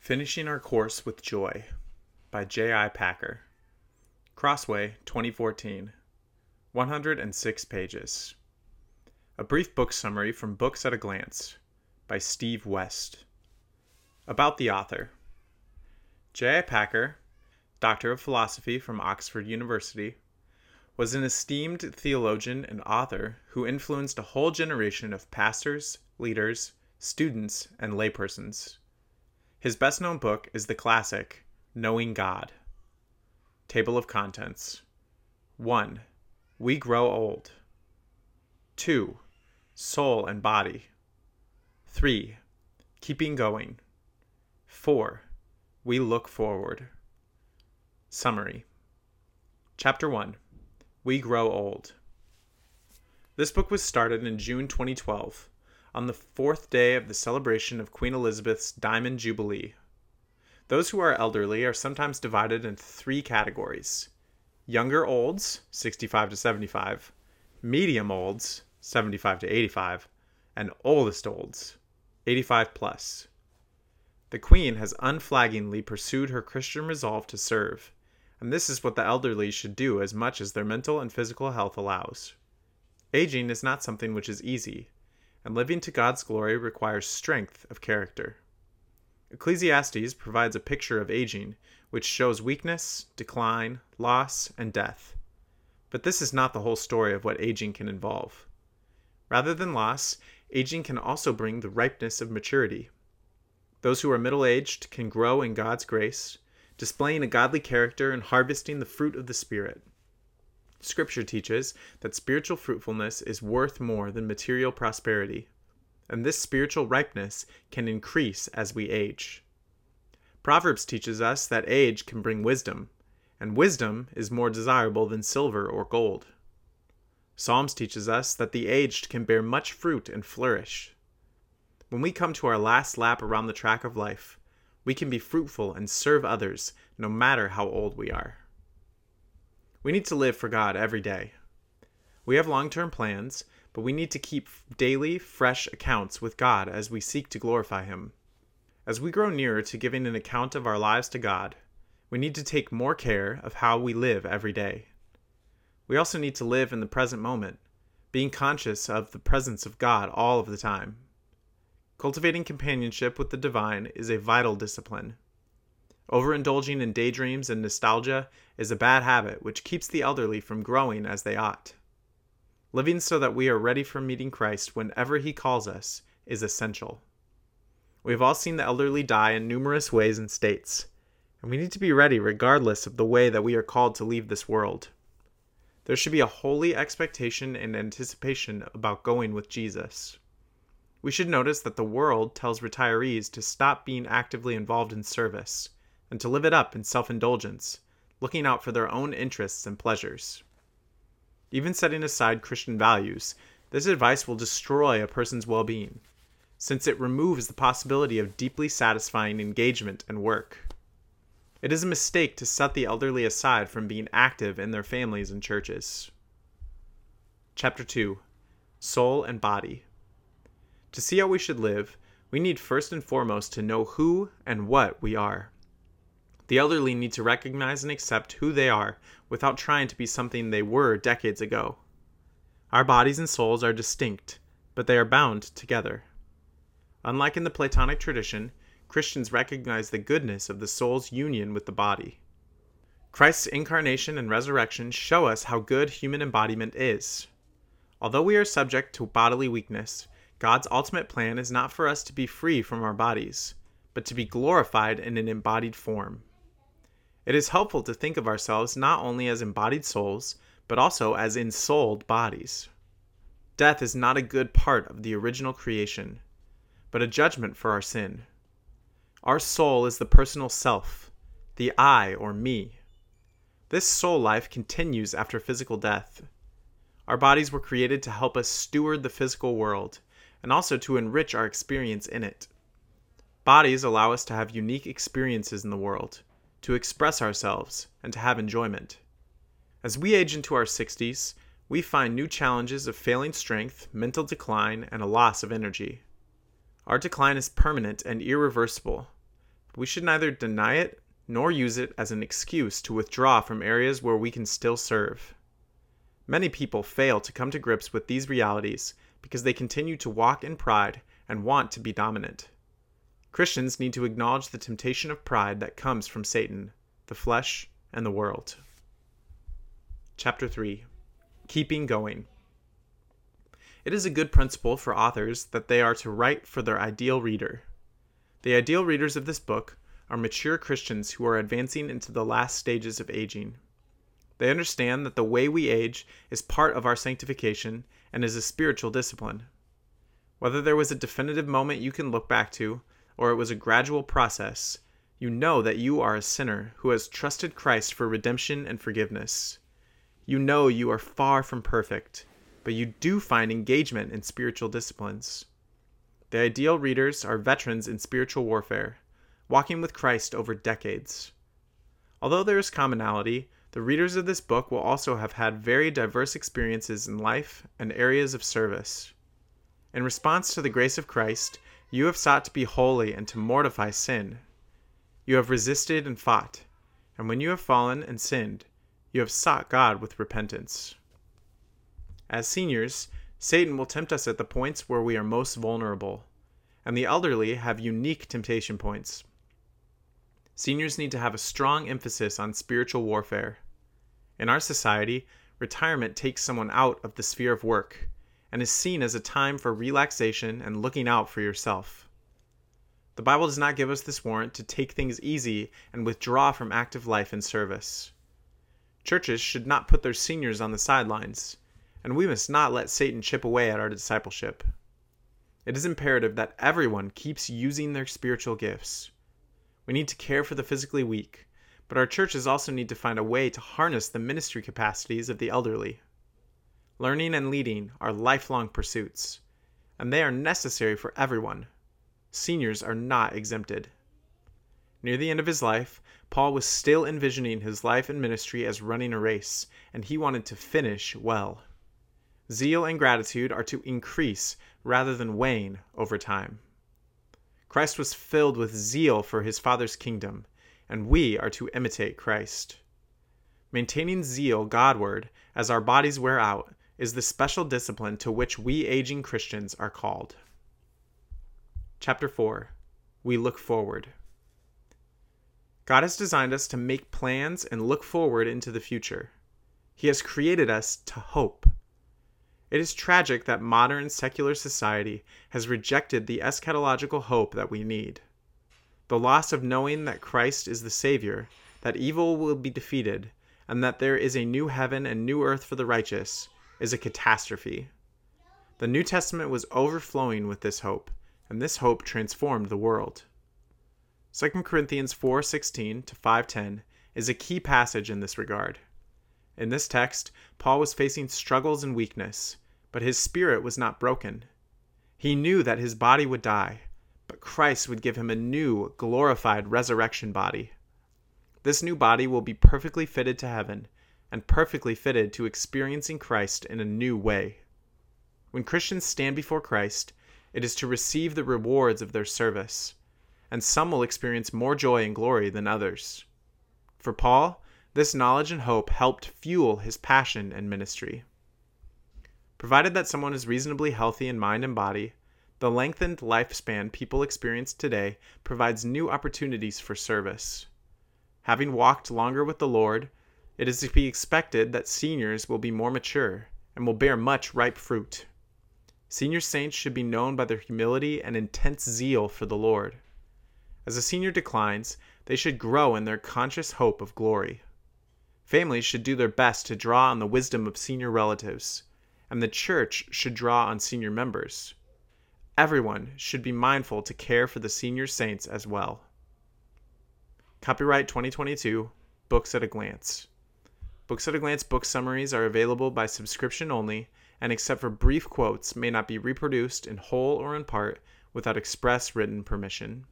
Finishing Our Course with Joy by J.I. Packer. Crossway, 2014. 106 pages. A brief book summary from Books at a Glance by Steve West. About the author. J.I. Packer, Doctor of Philosophy from Oxford University, was an esteemed theologian and author who influenced a whole generation of pastors, leaders, students, and laypersons. His best-known book is the classic, Knowing God. Table of Contents. 1. We Grow Old. 2. Soul and Body. 3. Keeping Going. 4. We Look Forward. Summary. Chapter 1. We Grow Old. This book was started in June 2012. On the 4th day of the celebration of Queen Elizabeth's Diamond Jubilee. Those who are elderly are sometimes divided into 3 categories: younger olds, 65 to 75, medium olds, 75 to 85, and oldest olds, 85 plus. The Queen has unflaggingly pursued her Christian resolve to serve, and this is what the elderly should do as much as their mental and physical health allows. Aging is not something which is easy, and living to God's glory requires strength of character. Ecclesiastes provides a picture of aging, which shows weakness, decline, loss, and death. But this is not the whole story of what aging can involve. Rather than loss, aging can also bring the ripeness of maturity. Those who are middle-aged can grow in God's grace, displaying a godly character and harvesting the fruit of the Spirit. Scripture teaches that spiritual fruitfulness is worth more than material prosperity, and this spiritual ripeness can increase as we age. Proverbs teaches us that age can bring wisdom, and wisdom is more desirable than silver or gold. Psalms teaches us that the aged can bear much fruit and flourish. When we come to our last lap around the track of life, we can be fruitful and serve others no matter how old we are. We need to live for God every day. We have long-term plans, but we need to keep daily, fresh accounts with God as we seek to glorify Him. As we grow nearer to giving an account of our lives to God, we need to take more care of how we live every day. We also need to live in the present moment, being conscious of the presence of God all of the time. Cultivating companionship with the divine is a vital discipline. Overindulging in daydreams and nostalgia is a bad habit which keeps the elderly from growing as they ought. Living so that we are ready for meeting Christ whenever He calls us is essential. We have all seen the elderly die in numerous ways and states, and we need to be ready regardless of the way that we are called to leave this world. There should be a holy expectation and anticipation about going with Jesus. We should notice that the world tells retirees to stop being actively involved in service, and to live it up in self-indulgence, looking out for their own interests and pleasures. Even setting aside Christian values, this advice will destroy a person's well-being, since it removes the possibility of deeply satisfying engagement and work. It is a mistake to set the elderly aside from being active in their families and churches. Chapter 2. Soul and Body. To see how we should live, we need first and foremost to know who and what we are. The elderly need to recognize and accept who they are without trying to be something they were decades ago. Our bodies and souls are distinct, but they are bound together. Unlike in the Platonic tradition, Christians recognize the goodness of the soul's union with the body. Christ's incarnation and resurrection show us how good human embodiment is. Although we are subject to bodily weakness, God's ultimate plan is not for us to be free from our bodies, but to be glorified in an embodied form. It is helpful to think of ourselves not only as embodied souls, but also as ensouled bodies. Death is not a good part of the original creation, but a judgment for our sin. Our soul is the personal self, the I or me. This soul life continues after physical death. Our bodies were created to help us steward the physical world, and also to enrich our experience in it. Bodies allow us to have unique experiences in the world, to express ourselves, and to have enjoyment. As we age into our 60s, we find new challenges of failing strength, mental decline, and a loss of energy. Our decline is permanent and irreversible, We should neither deny it nor use it as an excuse to withdraw from areas where we can still serve. Many people fail to come to grips with these realities because they continue to walk in pride and want to be dominant. Christians need to acknowledge the temptation of pride that comes from Satan, the flesh, and the world. Chapter 3. Keeping Going. It is a good principle for authors that they are to write for their ideal reader. The ideal readers of this book are mature Christians who are advancing into the last stages of aging. They understand that the way we age is part of our sanctification and is a spiritual discipline. Whether there was a definitive moment you can look back to, or it was a gradual process, you know that you are a sinner who has trusted Christ for redemption and forgiveness. You know you are far from perfect, but you do find engagement in spiritual disciplines. The ideal readers are veterans in spiritual warfare, walking with Christ over decades. Although there is commonality, the readers of this book will also have had very diverse experiences in life and areas of service. In response to the grace of Christ, you have sought to be holy and to mortify sin. You have resisted and fought, and when you have fallen and sinned, you have sought God with repentance. As seniors, Satan will tempt us at the points where we are most vulnerable, and the elderly have unique temptation points. Seniors need to have a strong emphasis on spiritual warfare. In our society, retirement takes someone out of the sphere of work and is seen as a time for relaxation and looking out for yourself. The Bible does not give us this warrant to take things easy and withdraw from active life and service. Churches should not put their seniors on the sidelines, and we must not let Satan chip away at our discipleship. It is imperative that everyone keeps using their spiritual gifts. We need to care for the physically weak, but our churches also need to find a way to harness the ministry capacities of the elderly. Learning and leading are lifelong pursuits, and they are necessary for everyone. Seniors are not exempted. Near the end of his life, Paul was still envisioning his life and ministry as running a race, and he wanted to finish well. Zeal and gratitude are to increase rather than wane over time. Christ was filled with zeal for his Father's kingdom, and we are to imitate Christ. Maintaining zeal Godward as our bodies wear out is the special discipline to which we aging Christians are called. Chapter 4. We look forward. God has designed us to make plans and look forward into the future. He has created us to hope. It is tragic that modern secular society has rejected the eschatological hope that we need. The loss of knowing that Christ is the Savior, that evil will be defeated, and that there is a new heaven and new earth for the righteous, is a catastrophe. The New Testament was overflowing with this hope, and this hope transformed the world. 2 Corinthians 4:16 to 5:10 is a key passage in this regard. In this text, Paul was facing struggles and weakness, but his spirit was not broken. He knew that his body would die, but Christ would give him a new, glorified resurrection body. This new body will be perfectly fitted to heaven, and perfectly fitted to experiencing Christ in a new way. When Christians stand before Christ, it is to receive the rewards of their service, and some will experience more joy and glory than others. For Paul, this knowledge and hope helped fuel his passion and ministry. Provided that someone is reasonably healthy in mind and body, the lengthened lifespan people experience today provides new opportunities for service. Having walked longer with the Lord, it is to be expected that seniors will be more mature and will bear much ripe fruit. Senior saints should be known by their humility and intense zeal for the Lord. As a senior declines, they should grow in their conscious hope of glory. Families should do their best to draw on the wisdom of senior relatives, and the church should draw on senior members. Everyone should be mindful to care for the senior saints as well. Copyright 2022, Books at a Glance. Books at a Glance book summaries are available by subscription only, and except for brief quotes, may not be reproduced in whole or in part without express written permission.